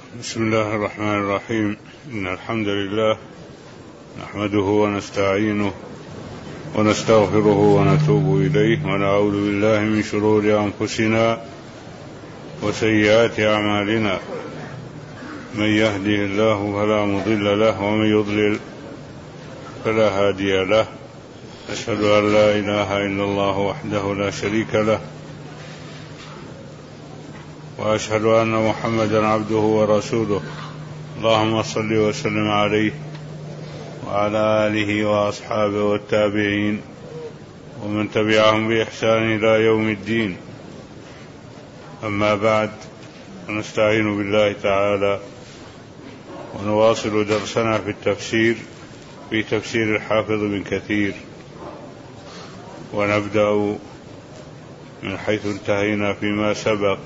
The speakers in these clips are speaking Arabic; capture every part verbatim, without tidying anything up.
بسم الله الرحمن الرحيم. إن الحمد لله نحمده ونستعينه ونستغفره ونتوب إليه ونعوذ بالله من شرور أنفسنا وسيئات أعمالنا. من يهده الله فلا مضل له ومن يضلل فلا هادي له. أشهد أن لا إله إلا الله وحده لا شريك له، وأشهد أن محمدا عبده ورسوله. اللهم صل وسلم عليه وعلى آله وأصحابه والتابعين ومن تبعهم بإحسان إلى يوم الدين. أما بعد، نستعين بالله تعالى ونواصل درسنا في التفسير في تفسير الحافظ بن كثير، ونبدأ من حيث انتهينا فيما سبق.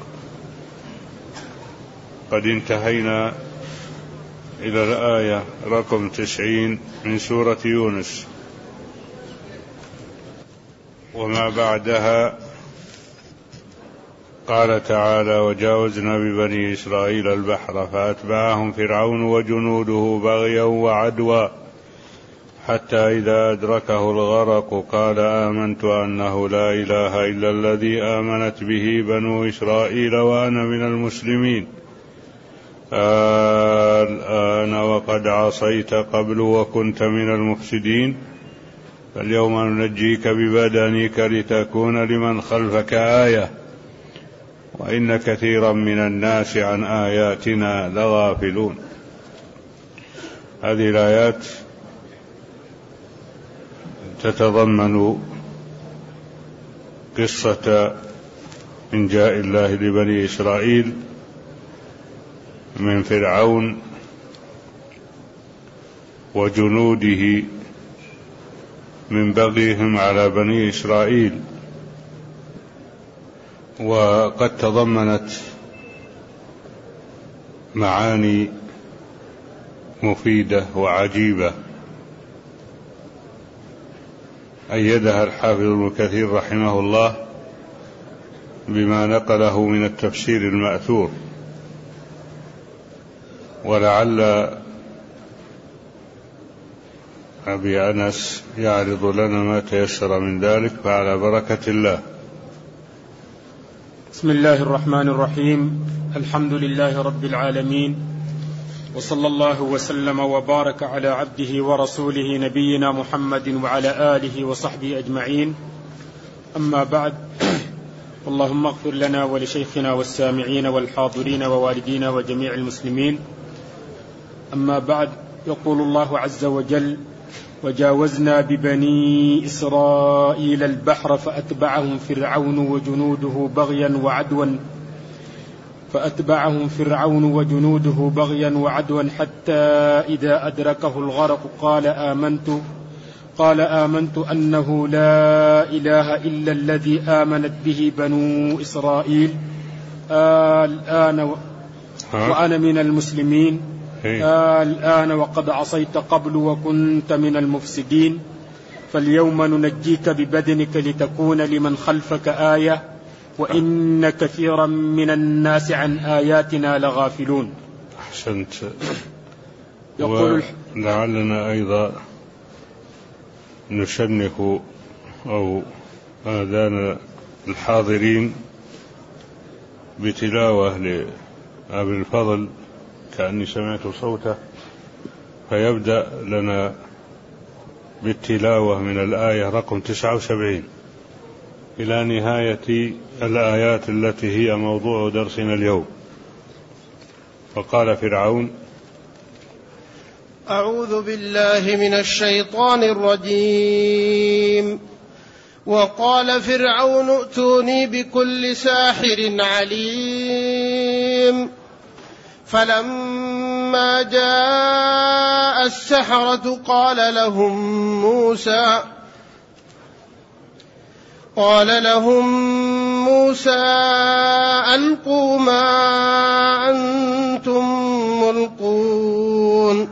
قد انتهينا إلى الآية رقم تسعين من سورة يونس، وما بعدها قال تعالى: وجاوزنا ببني إسرائيل البحر فأتبعهم فرعون وجنوده بغيا وعدوا حتى إذا أدركه الغرق قال آمنت أنه لا إله إلا الذي آمنت به بنو إسرائيل وأنا من المسلمين. الآن وقد عصيت قبل وكنت من المفسدين، فاليوم ننجيك ببدنك لتكون لمن خلفك آية وإن كثيرا من الناس عن آياتنا لغافلون. هذه الآيات تتضمن قصة إنجاء الله لبني إسرائيل من فرعون وجنوده من بغيهم على بني إسرائيل، وقد تضمنت معاني مفيدة وعجيبة أيدها الحافظ ابن كثير رحمه الله بما نقله من التفسير المأثور. ولعل أبي أنس يعرض لنا ما تيسر من ذلك، فعلى بركة الله. بسم الله الرحمن الرحيم. الحمد لله رب العالمين، وصلى الله وسلم وبارك على عبده ورسوله نبينا محمد وعلى آله وصحبه أجمعين. أما بعد، اللهم اغفر لنا ولشيخنا والسامعين والحاضرين ووالدينا وجميع المسلمين. أما بعد، يقول الله عز وجل: وجاوزنا ببني إسرائيل البحر فأتبعهم فرعون وجنوده بغيا وعدوا فأتبعهم فرعون وجنوده بغيا وعدوا حتى إذا أدركه الغرق قال آمنت قال آمنت أنه لا إله إلا الذي آمنت به بنو إسرائيل الآن وأنا من المسلمين. الآن وقد عصيت قبل وكنت من المفسدين، فاليوم ننجيك ببدنك لتكون لمن خلفك آية وإن كثيرا من الناس عن آياتنا لغافلون. أحسنت. يقول لعلنا أيضا نشنف أو آذان الحاضرين بتلاوة لأبي الفضل، كأني سمعت صوته، فيبدأ لنا بالتلاوة من الآية رقم تسعة وسبعين إلى نهاية الآيات التي هي موضوع درسنا اليوم. فقال فرعون: أعوذ بالله من الشيطان الرجيم. وقال فرعون ائتوني بكل ساحر عليم. فلما جاء السحرة قال لهم موسى قال لهم موسى ألقوا ما أنتم ملقون.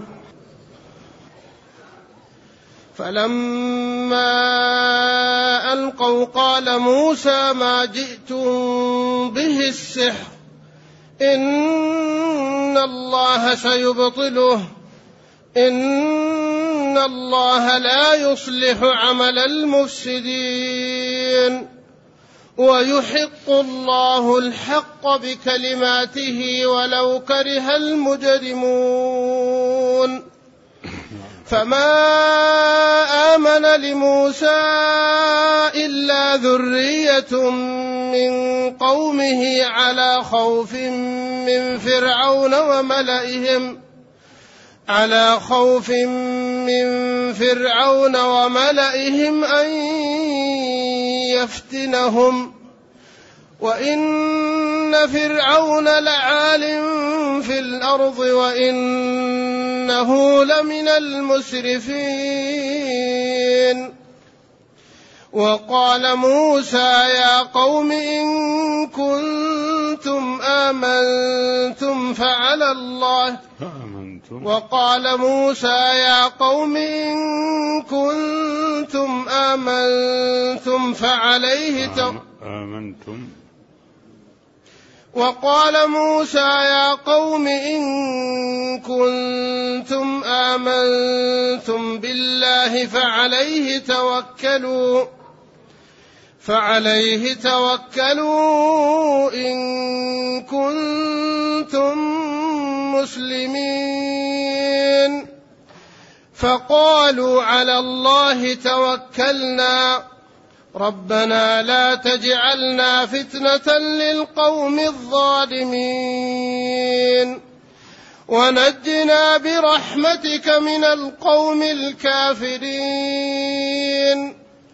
فلما ألقوا قال موسى ما جئتم به السحر إن إن الله سيبطله إن الله لا يصلح عمل المفسدين ويحق الله الحق بكلماته ولو كره المجرمون فما آمن لموسى إلا ذرية من قومه على خوف من فرعون وملئهم على خوف من فرعون وملئهم أن يفتنهم وإن فرعون لعال في الأرض وإنه لمن المسرفين وقال موسى يا قوم إن كنتم آمنتم فعلى الله وقال موسى يا قوم إن كنتم آمنتم فعليه آمنتم وقال موسى يا قوم إن كنتم آمنتم بالله فعليه توكلوا فعليه توكلوا إن كنتم مسلمين فقالوا على الله توكلنا ربنا لا تجعلنا فتنة للقوم الظالمين ونجنا برحمتك من القوم الكافرين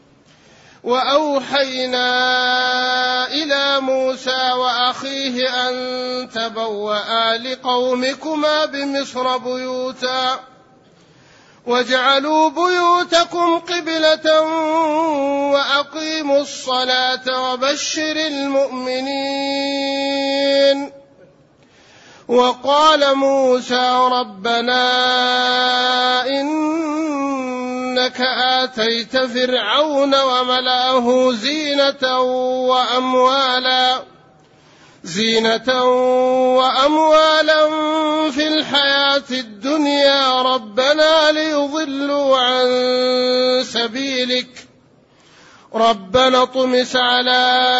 وأوحينا إلى موسى وأخيه أن تبوأ لقومكما بمصر بيوتا واجعلوا بيوتكم قبلة وأقيموا الصلاة وبشر المؤمنين وقال موسى ربنا إنك آتيت فرعون وملأه زينة وأموالا زينة وأموالا في الحياة الدنيا ربنا ليضلوا عن سبيلك ربنا اطمس على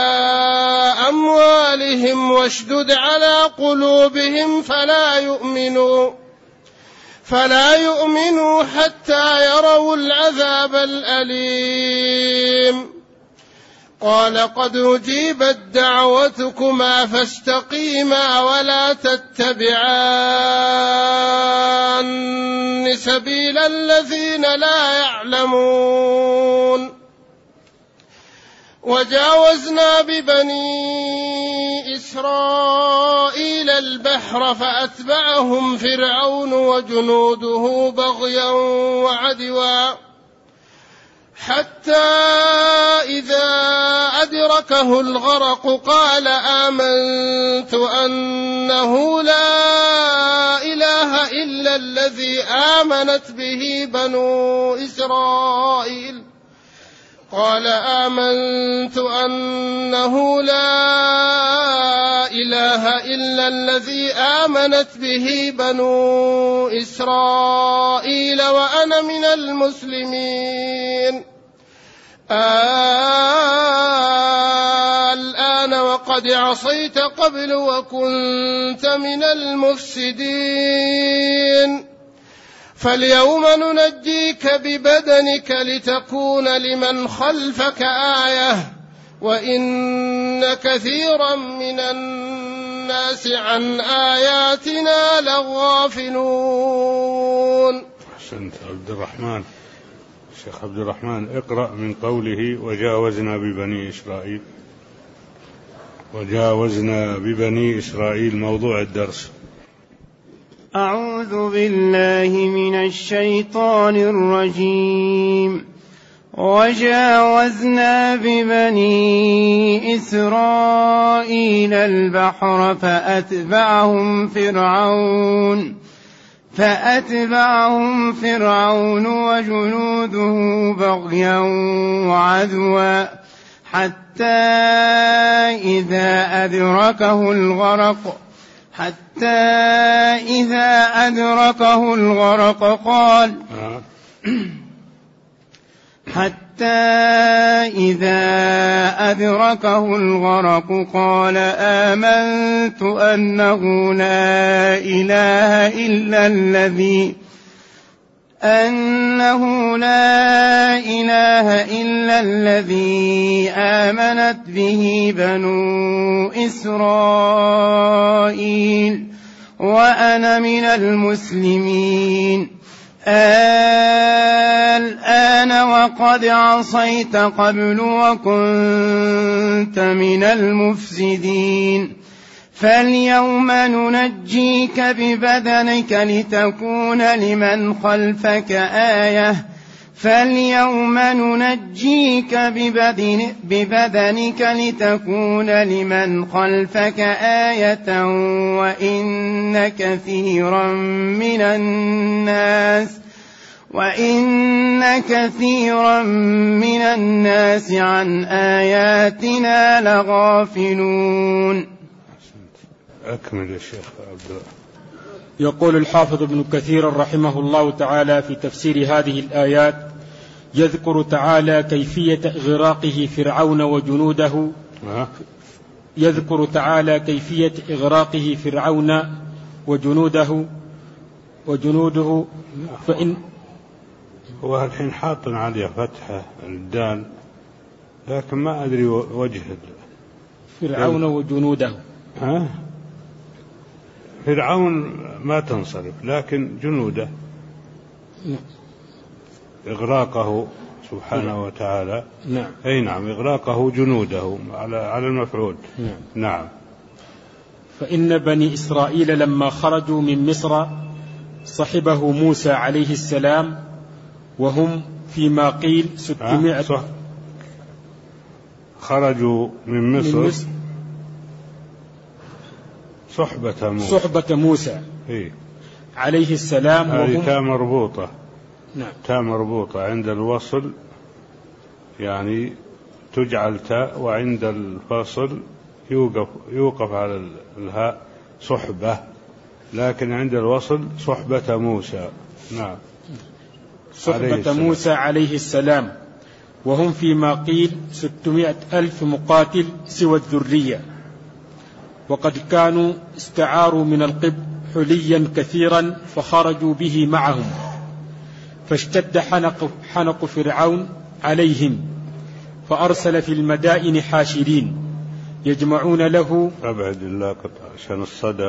أموالهم واشدد على قلوبهم فلا يؤمنوا فلا يؤمنوا حتى يروا العذاب الأليم قال قد أجيبت دعوتكما فاستقيما ولا تتبعان سبيل الذين لا يعلمون وجاوزنا ببني إسرائيل البحر فأتبعهم فرعون وجنوده بغيا وعدوا حتى إذا أدركه الغرق قال آمنت أنه لا إله إلا الذي آمنت به بنو إسرائيل قال آمنت أنه لا إله إلا الذي آمنت به بنو إسرائيل وأنا من المسلمين الآن وقد عصيت قبل وكنت من المفسدين فاليوم ننجيك ببدنك لتكون لمن خلفك آية وإن كثيرا من الناس عن آياتنا لغافلون. أحسنت عبد الرحمن. شيخ عبد الرحمن اقرأ من قوله وجاوزنا ببني إسرائيل. وجاوزنا ببني إسرائيل موضوع الدرس. أعوذ بالله من الشيطان الرجيم. وجاوزنا ببني إسرائيل البحر فأتبعهم فرعون فأتبعهم فرعون وجنوده بغيا وعدوا حتى إذا أدركه الغرق حتى إذا أدركه الغرق قال حتى إذا أدركه الغرق قال آمنت أنه لا إله إلا الذي أنه لا إله إلا الذي آمنت به بنو إسرائيل وأنا من المسلمين الآن وقد عصيت قبل وكنت من المفسدين فاليوم ننجيك ببدنك لتكون لمن خلفك آية فاليوم ننجيك ببدن ببدنك لتكون لمن خلفك آية وإن كثيرا من الناس وإن كثيرا من الناس عن آياتنا لغافلون. أكمل يا شيخ عبد. يقول الحافظ ابن كثير رحمه الله تعالى في تفسير هذه الآيات: يذكر تعالى كيفية إغراقه فرعون وجنوده يذكر تعالى كيفية إغراقه فرعون وجنوده وجنوده فإن هو الحين حاط عليه فتحة الدال لكن ما أدري وجه فرعون وجنوده. ها؟ فرعون ما تنصرف لكن جنوده إغراقه سبحانه وتعالى. نعم. أي نعم إغراقه جنوده على على المفعول. نعم. نعم. فإن بني إسرائيل لما خرجوا من مصر صحبه موسى عليه السلام وهم فيما قيل ستمائة صح. خرجوا من مصر, من مصر صحبة موسى صحبة موسى إيه؟ عليه السلام هذه تاء مربوطة. نعم. تاء مربوطة عند الوصل يعني تجعل تاء وعند الفصل يوقف يوقف على الهاء صحبة لكن عند الوصل صحبة موسى. نعم. صحبة عليه موسى عليه السلام وهم فيما قيل ستمائة ألف مقاتل سوى الذرية وقد كانوا استعاروا من القبط حليا كثيرا فخرجوا به معهم فاشتد حنق, حنق فرعون عليهم فأرسل في المدائن حاشرين يجمعون له أبعد الله قطع عشان الصدى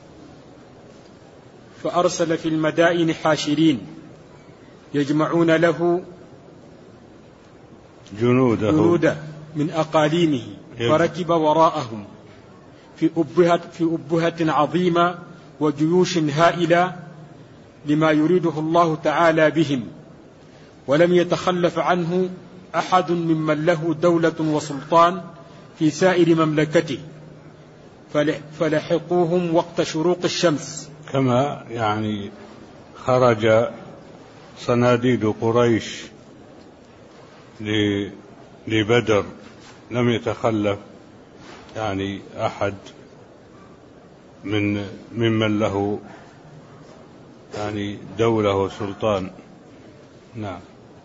فأرسل في المدائن حاشرين يجمعون له جنوده, جنوده من أقاليمه فركب وراءهم في أبهة, في أبهة عظيمة وجيوش هائلة لما يريده الله تعالى بهم ولم يتخلف عنه أحد ممن له دولة وسلطان في سائر مملكته فلحقوهم وقت شروق الشمس. كما يعني خرج صناديد قريش لبدر لم يتخلف يعني أحد من ممن له يعني دولة وسلطان. نعم.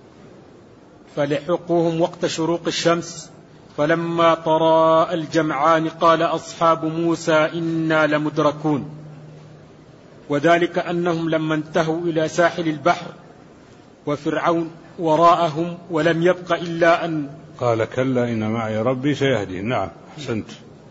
فلحقوهم وقت شروق الشمس فلما طرا الجمعان قال أصحاب موسى إنا لمدركون وذلك أنهم لما انتهوا إلى ساحل البحر وفرعون وراءهم ولم يبق إلا أن قال كلا إن معي ربي سيهدين. نعم أحسنت.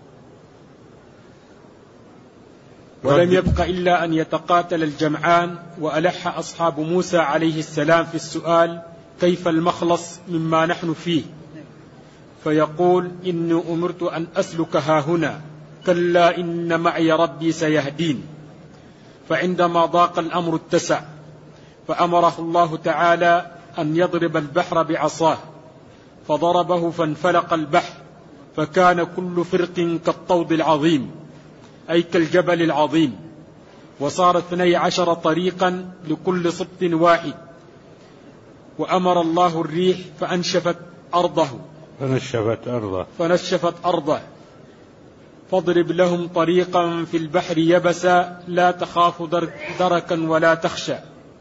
ولم يبق إلا أن يتقاتل الجمعان وألح أصحاب موسى عليه السلام في السؤال كيف المخلص مما نحن فيه فيقول إني أمرت أن أسلك ها هنا كلا إن معي ربي سيهدين فعندما ضاق الأمر اتسع فأمره الله تعالى أن يضرب البحر بعصاه فضربه فانفلق البحر فكان كل فرق كالطود العظيم أي كالجبل العظيم وصار اثني عشر طريقا لكل سبط واحد وأمر الله الريح فأنشفت أرضه فنشفت أرضه فنشفت أرضه فاضرب لهم طريقا في البحر يبسا لا تخاف دركا ولا تخشى.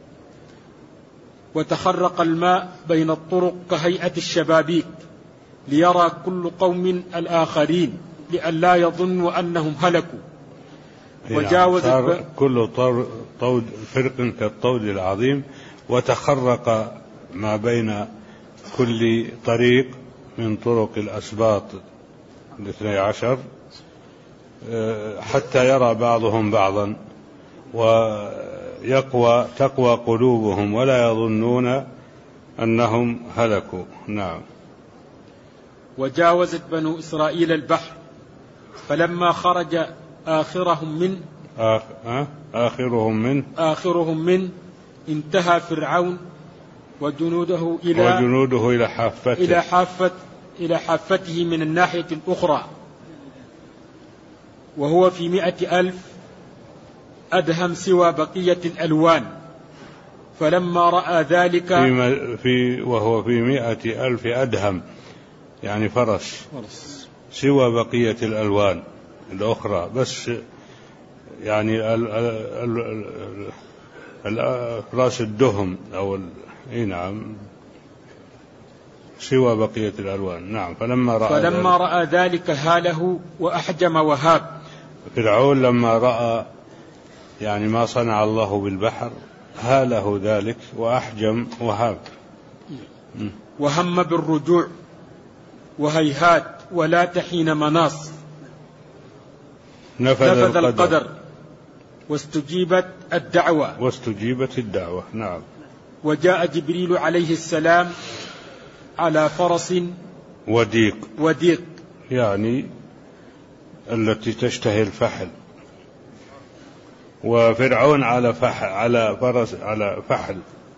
وتخرق الماء بين الطرق كهيئة الشبابيك ليرى كل قوم الآخرين لئلا يظنوا أنهم هلكوا. وجاوز يعني كل طود فرق كالطود العظيم، وتخرق ما بين كل طريق من طرق الأسباط الاثني عشر حتى يرى بعضهم بعضا ويقوى تقوى قلوبهم ولا يظنون أنهم هلكوا. نعم. وجاوزت بنو إسرائيل البحر فلما خرج آخرهم من آخ... آخرهم من آخرهم من انتهى فرعون وجنوده إلى وجنوده إلى حافته إلى حافة إلى حافته من الناحية الأخرى، وهو في مئة ألف أدهم سوى بقية الألوان. فلما رأى ذلك في, في وهو في مئة ألف أدهم يعني فرس, فرس سوى بقية الألوان الأخرى، بس يعني ال ال ال ال راس الدهم أو ال... نعم سوى بقية الألوان. نعم. فلما رأى فلما ذلك, رأى ذلك هاله وأحجم وهاب. فرعون لما رأى يعني ما صنع الله بالبحر هاله ذلك وأحجم وهاب، وهم بالرجوع وهيهات ولا تحين مناص. نفذ, نفذ القدر, القدر واستجيبت الدعوة واستجيبت الدعوة. نعم. وجاء جبريل عليه السلام على فرس وديق وديق يعني التي تشتهي الفحل، وفرعون على فحل على فرس على فحل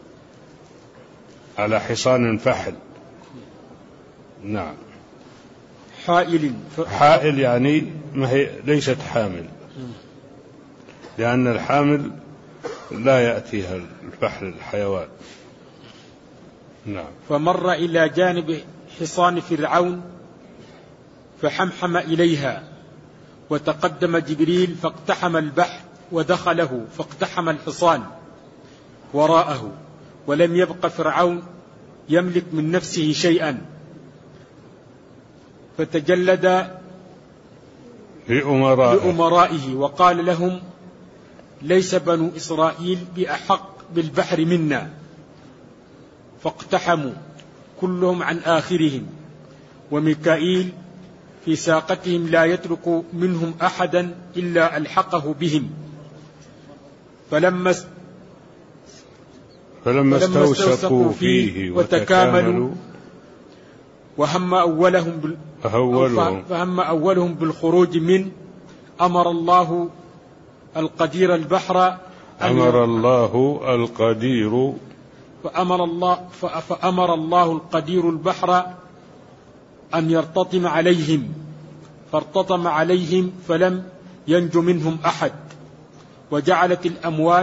على حصان فحل. نعم. حائل حائل يعني ما هي ليست حامل، لأن الحامل لا يأتيها الفحل الحيوان. نعم. فمر إلى جانب حصان فرعون فحمحم إليها، وتقدم جبريل فاقتحم البحر ودخله فاقتحم الحصان وراءه، ولم يبق فرعون يملك من نفسه شيئا، فتجلد لأمرائه وقال لهم: ليس بنو إسرائيل بأحق بالبحر منا. فاقتحموا كلهم عن آخرهم، وميكائيل في ساقتهم لا يترك منهم أحدا إلا ألحقه بهم. فلما فلما استوثقوا فيه وتكاملوا وهم أولهم بال... فهم أولهم بالخروج من أمر الله القدير البحر أمر الله القدير فأمر الله فأمر الله القدير البحر أن يرتطم عليهم، فارتطم عليهم فلم ينج منهم أحد، وجعلت الأمواج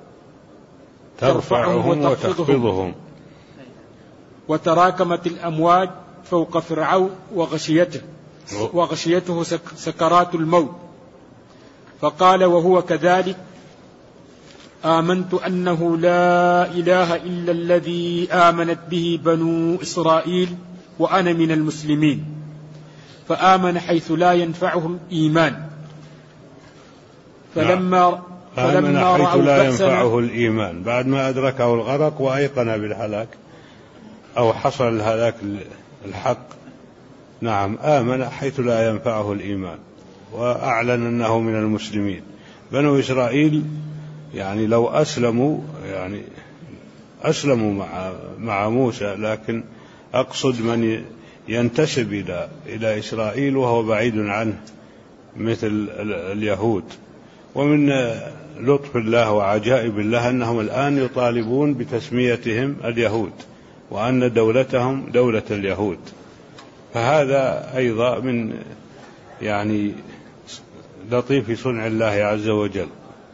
ترفعهم وتخفضهم، وتراكمت الأمواج فوق فرعون وغشيته وغشيته سكرات الموت. فقال وهو كذلك: آمنت أنه لا إله إلا الذي آمنت به بنو إسرائيل وأنا من المسلمين. فآمن حيث لا ينفعه الإيمان. فلما آمن حيث لا ينفعه الإيمان بعد ما أدركه الغرق وأيقن بالهلاك أو حصل الهلاك الحق. نعم. آمن حيث لا ينفعه الإيمان وأعلن أنه من المسلمين. بنو إسرائيل يعني لو أسلموا يعني أسلموا مع مع موسى، لكن أقصد من ينتسب إلى إلى إسرائيل وهو بعيد عنه مثل اليهود. ومن لطف الله وعجائب الله أنهم الآن يطالبون بتسميتهم اليهود وأن دولتهم دولة اليهود، فهذا أيضا من يعني لطيف صنع الله عز وجل.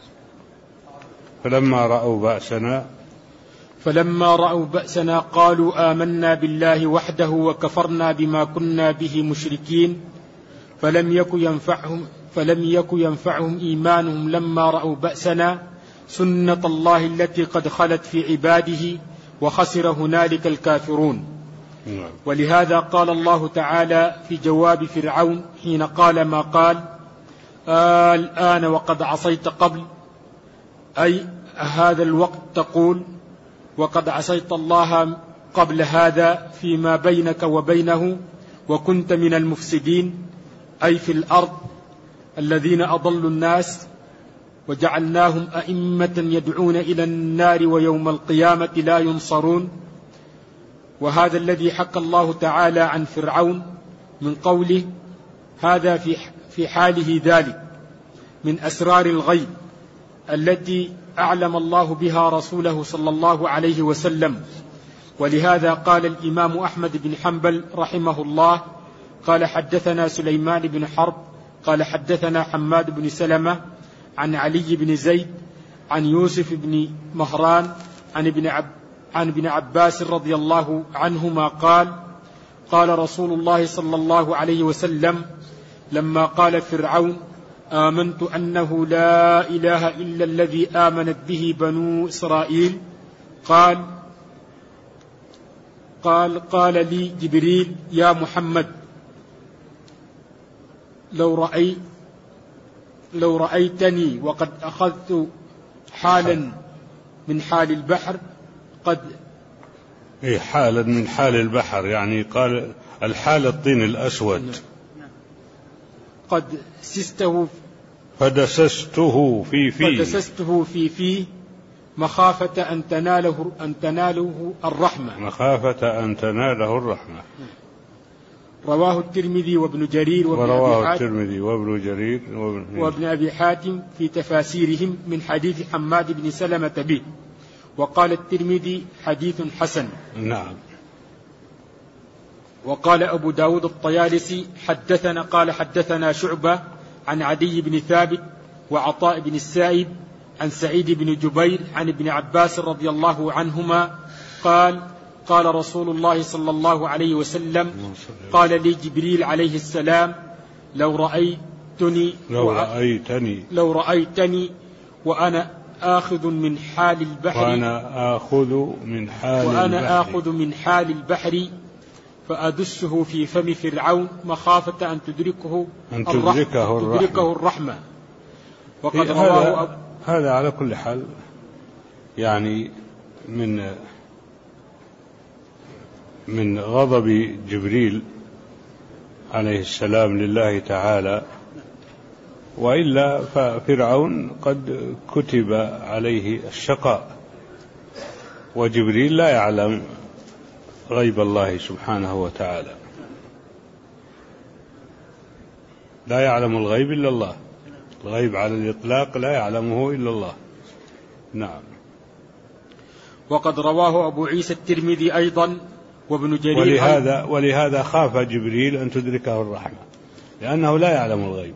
فلما رأوا بأسنا فلما رأوا بأسنا قالوا آمنا بالله وحده وكفرنا بما كنا به مشركين فلم يك ينفعهم فلم يك ينفعهم إيمانهم لما رأوا بأسنا سنة الله التي قد خلت في عباده وخسر هنالك الكافرون. ولهذا قال الله تعالى في جواب فرعون حين قال ما قال: آه الآن وقد عصيت قبل، أي هذا الوقت تقول وقد عصيت الله قبل هذا فيما بينك وبينه وكنت من المفسدين، أي في الأرض الذين أضلوا الناس وجعلناهم أئمة يدعون إلى النار ويوم القيامة لا ينصرون. وهذا الذي حكى الله تعالى عن فرعون من قوله: هذا في في حاله ذلك من أسرار الغيب التي أعلم الله بها رسوله صلى الله عليه وسلم. ولهذا قال الإمام أحمد بن حنبل رحمه الله قال: حدثنا سليمان بن حرب قال حدثنا حماد بن سلمة عن علي بن زيد عن يوسف بن مهران عن ابن عب عن ابن عباس رضي الله عنهما قال: قال رسول الله صلى الله عليه وسلم لما قال فرعون: آمنت أنه لا إله إلا الذي آمنت به بنو إسرائيل، قال قال قال لي جبريل: يا محمد، لو رأيت لو رأيتني وقد أخذت حالا من حال البحر قد إيه حالا من حال البحر، يعني قال الحال الطين الأسود، قد سسته فدسسته في فيه فدسسته في فيه مخافة أن تناله أن تناله الرحمة مخافة أن تناله الرحمة. رواه الترمذي وابن جرير وابن ورواه الترمذي وابن جرير وابن, وابن أبي حاتم في تفاسيرهم من حديث حماد بن سلمة به. وقال الترمذي: حديث حسن. نعم. وقال أبو داود الطيالسي: حدثنا قال حدثنا شعبة عن عدي بن ثابت وعطاء بن السائب عن سعيد بن جبير عن ابن عباس رضي الله عنهما قال: قال رسول الله صلى الله عليه وسلم: قال لي جبريل عليه السلام: لو رأيتني لو رأيتني لو رأيتني وأنا آخذ من حال البحر وأنا آخذ من حال وأنا البحر آخذ من حال البحر فأدسه في فم فرعون مخافة أن تدركه أن تدركه الرحمة, تدركه الرحمة. وقد رواه هذا, هذا على كل حال يعني من من غضب جبريل عليه السلام لله تعالى، وإلا ففرعون قد كتب عليه الشقاء، وجبريل لا يعلم غيب الله سبحانه وتعالى، لا يعلم الغيب إلا الله، الغيب على الإطلاق لا يعلمه إلا الله. نعم. وقد رواه أبو عيسى الترمذي أيضا وابن جرير، ولهذا, ولهذا خاف جبريل أن تدركه الرحمة لأنه لا يعلم الغيب.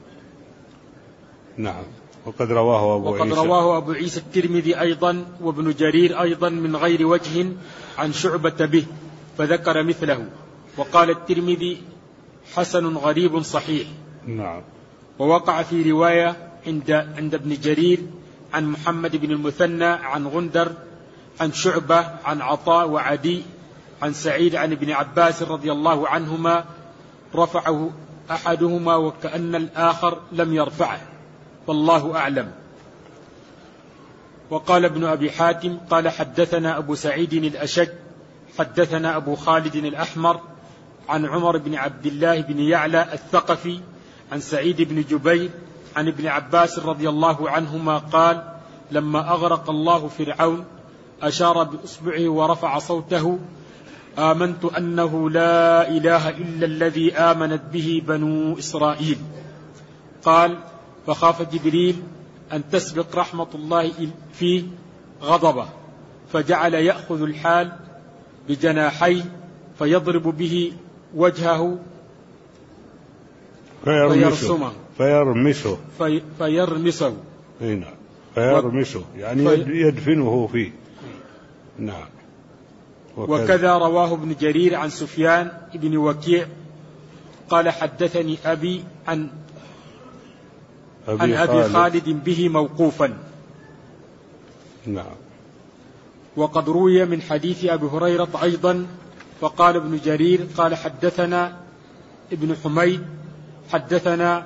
نعم. وقد رواه أبو وقد عيسى رواه أبو عيسى الترمذي أيضا وابن جرير أيضا من غير وجه عن شعبة به فذكر مثله. وقال الترمذي: حسن غريب صحيح. نعم. ووقع في رواية عند عند ابن جرير عن محمد بن المثنى عن غندر عن شعبة عن عطاء وعدي عن سعيد عن ابن عباس رضي الله عنهما رفعه أحدهما وكأن الآخر لم يرفعه، والله أعلم. وقال ابن أبي حاتم قال حدثنا أبو سعيد الأشج حدثنا أبو خالد الأحمر عن عمر بن عبد الله بن يعلى الثقفي عن سعيد بن جبير عن ابن عباس رضي الله عنهما قال: لما أغرق الله فرعون أشار بإصبعه ورفع صوته: آمنت أنه لا إله إلا الذي آمنت به بنو إسرائيل. قال: فخاف جبريل أن تسبق رحمة الله فيه غضبه، فجعل يأخذ الحال بجناحيه فيضرب به وجهه فيرمسه فيرمسه في فيرمسه هنا فيرمسه يعني في يدفنه فيه. نعم. وكذا, وكذا رواه ابن جرير عن سفيان بن وكيع قال حدثني أبي عن أبي عن أبي خالد, خالد به موقوفا. نعم. وقد روي من حديث أبي هريرة أيضا. فقال ابن جرير قال حدثنا ابن حميد حدثنا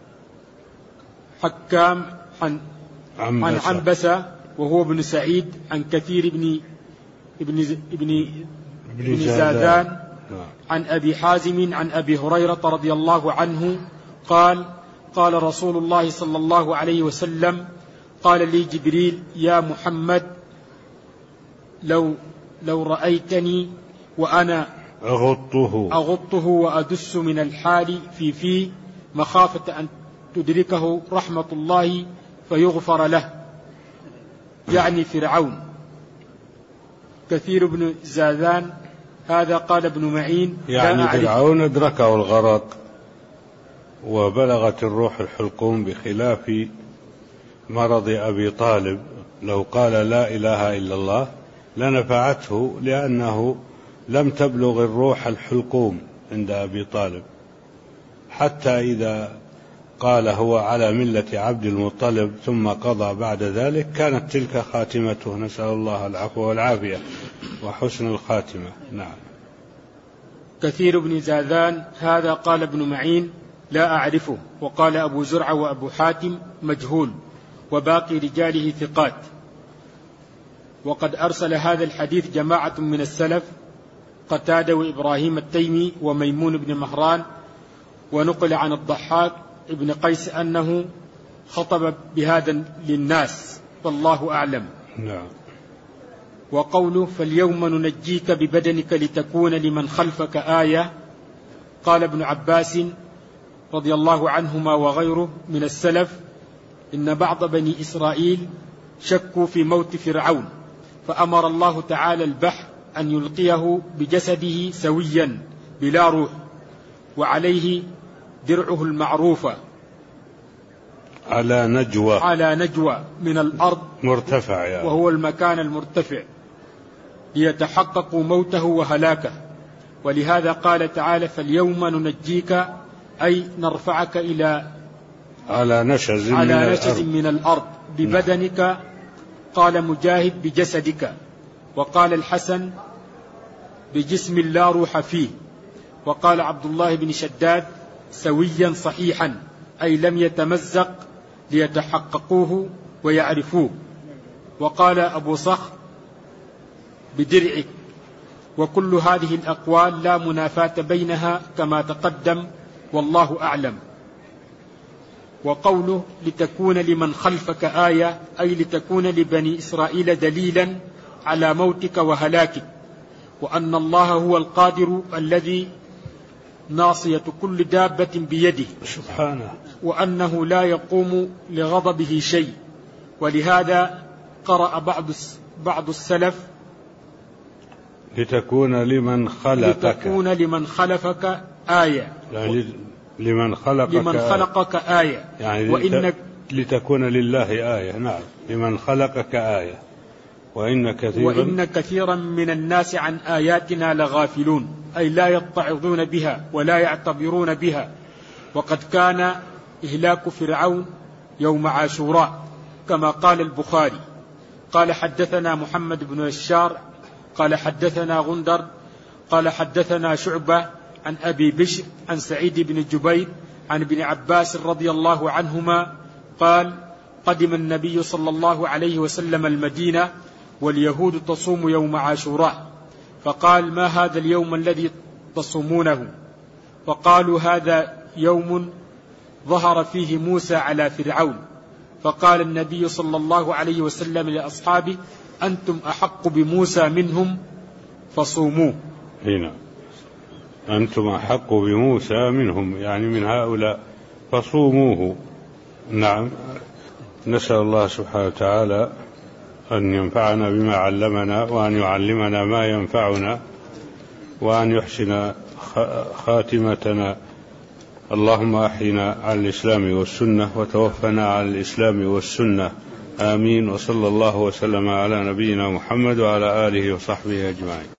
حكام عن عن عنبسة وهو ابن سعيد عن كثير بن ابن ابن ابن زادان عن أبي حازم عن أبي هريرة رضي الله عنه قال قال رسول الله صلى الله عليه وسلم قال لي جبريل يا محمد لو لو رأيتني وأنا أغطه أغطه وأدس من الحال في فيه مخافة أن تدركه رحمة الله فيغفر له، يعني فرعون. كثير بن زادان هذا قال ابن معين يعني فرعون أدركه الغرق وبلغت الروح الحلقوم، بخلاف مرض أبي طالب لو قال لا إله إلا الله لنفعته، لأنه لم تبلغ الروح الحلقوم عند أبي طالب، حتى إذا قال هو على ملة عبد المطلب ثم قضى بعد ذلك كانت تلك خاتمته، نسأل الله العفو والعافية وحسن الخاتمة. نعم. كثير بن زاذان هذا قال ابن معين لا أعرفه، وقال أبو زرعة وأبو حاتم مجهول، وباقي رجاله ثقات. وقد أرسل هذا الحديث جماعة من السلف قتادة وإبراهيم التيمي وميمون بن مهران، ونقل عن الضحاك ابن قيس أنه خطب بهذا للناس والله أعلم. نعم. وقوله فاليوم ننجيك ببدنك لتكون لمن خلفك آية، قال ابن عباس رضي الله عنهما وغيره من السلف إن بعض بني إسرائيل شكوا في موت فرعون، فأمر الله تعالى البحر أن يلقيه بجسده سويا بلا روح وعليه درعه المعروفة على نجوى على نجوى من الأرض مرتفع، يعني وهو المكان المرتفع، ليتحققوا موته وهلاكه. ولهذا قال تعالى فاليوم ننجيك أي نرفعك إلى على نشز على من, نشز الأرض. من الأرض ببدنك. قال مجاهد بجسدك، وقال الحسن بجسم لا روح فيه، وقال عبد الله بن شداد سويا صحيحا أي لم يتمزق ليتحققوه ويعرفوه. وقال أبو صخر بدرعك. وكل هذه الأقوال لا منافاة بينها كما تقدم والله أعلم. وقوله لتكون لمن خلفك آية أي لتكون لبني إسرائيل دليلا على موتك وهلاكك، وأن الله هو القادر الذي ناصية كل دابة بيده سبحانه، وأنه لا يقوم لغضبه شيء. ولهذا قرأ بعض بعض السلف لتكون لمن خلقك لتكون لمن خلفك آية، يعني لمن خلقك لمن خلقك آية، يعني وإنك لتكون لله آية. نعم، لمن خلقك آية. وإن كثيرا وإن كثيرا من الناس عن آياتنا لغافلون أي لا يتعظون بها ولا يعتبرون بها. وقد كان إهلاك فرعون يوم عاشوراء كما قال البخاري. قال حدثنا محمد بن بشار قال حدثنا غندر قال حدثنا شعبة عن أبي بشر عن سعيد بن جبير عن ابن عباس رضي الله عنهما قال قدم النبي صلى الله عليه وسلم المدينة واليهود تصوم يوم عاشوراء، فقال ما هذا اليوم الذي تصومونه؟ فقالوا هذا يوم ظهر فيه موسى على فرعون. فقال النبي صلى الله عليه وسلم لأصحابه أنتم أحق بموسى منهم فصوموه. هنا أنتم أحق بموسى منهم، يعني من هؤلاء، فصوموه. نعم. نسأل الله سبحانه وتعالى أن ينفعنا بما علمنا، وأن يعلمنا ما ينفعنا، وأن يحسن خاتمتنا. اللهم أحينا على الإسلام والسنة وتوفنا على الإسلام والسنة. آمين. وصلى الله وسلم على نبينا محمد وعلى آله وصحبه أجمعين.